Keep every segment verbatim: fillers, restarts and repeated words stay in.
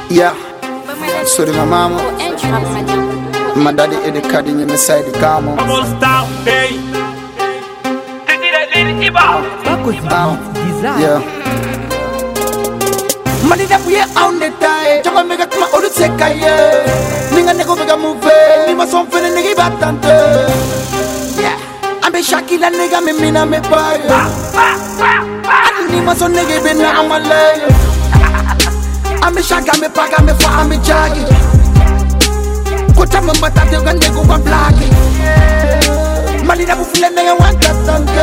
Yeah, sorry my mama, my daddy is the card in my side the car. I'm all star, hey. Yeah. Money that we are on the tie, Jama make a come out of Sekaye. Ninga nego make a move, Nima son feeling nigga batante. Yeah, I'm a Shakila nigga, me mina me buy. Nima son nigga been a malay. I'm a Shaka me paga me for I'm a jaggy. Kota me bata de gande go one blacky. Money that we feel nigga want that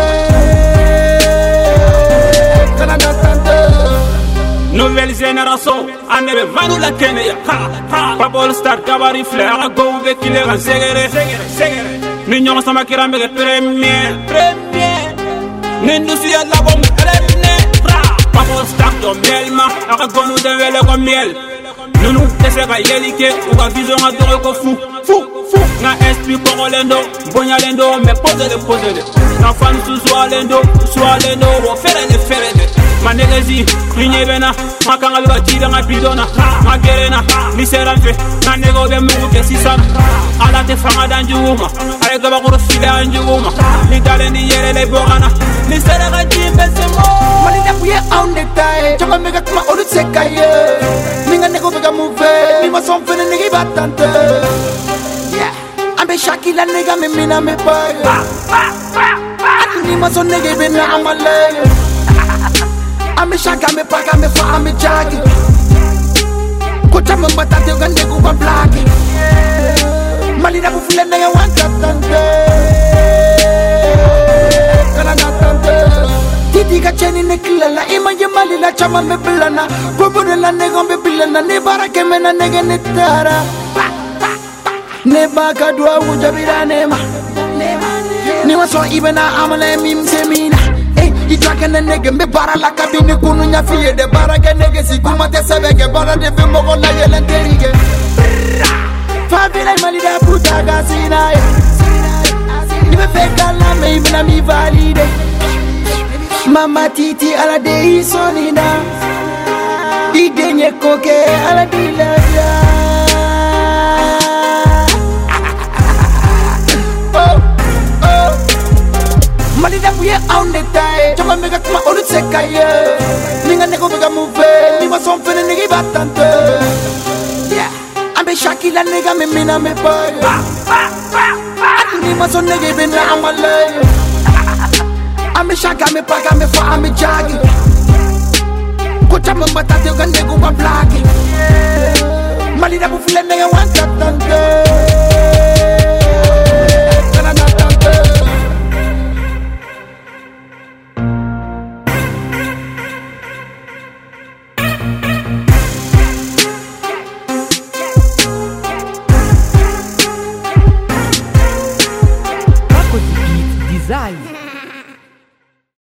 Nouvelle génération, on est venu la Kenya. Papa Star Cabaret Flair, go avec les gars, segere, segere, segere. Mignon, ça m'a kirame le premier, premier. N'industrie à la bombe, premier. Papa Star de miel, ma, à gonou de vele comme miel. Nous nous laissons yélike, ou à vision à doré ko fou, fou, fou. Na esprit pour l'endo, bonya l'endo, mais posez-le, posez-le. Na fan sous soit l'endo, soit l'endo, ou faire les faire les. Manegezi, linye bena, makanga luga chida nga bidona, magerena, misera mfe, na nego be mungu ke sisana. Ala te fanga danjuma, ale gaba kuru file anjuma, ni dale ni yere le bogana, ni sera ga jimbe semo. Mali da puye on the tie, chama mega kuma olu sekaye. Ninga nego bega move, ni ma son fene nigi batante. Yeah, ambe Shakila nega me mina me boy. Ni ma son nigi bena amale. I'm a shaka me paga me for I'm a jaggy. Kota me bata de gande go one blacky. Mali da bufile na ya want that tante. Kana na tante. Titi ka cheni ne kilala ima ye mali la chama me bilana. Bobo de la nego me bilana ne barake me na nege ne tara. Ne baka dua ujabira nema. Ne waso ibena amale mim semina. I drag a nigga, me bara la cabine, Kununya fie, the baraka nigga, si Kuma de Savega, bara de Fimogo, Nayel and Terige. Fabila Malida Putaga Sina. Never fake a lamb, even a me valide. Mama Titi ala de Sonina. Idenye Coke ala de la. Mali da puye on the tie, Jama mega kuma olu sekaye. Ninga nego mega move, ni ma son fene nigi batante. Yeah, ambe Shakila nega me mina me boy. Ni ma son nigi bena amale. Ambe Shaka me paga me for ambe jaggy. Kota me bata de gande go one blacky. Mali da bufile nega want that tante.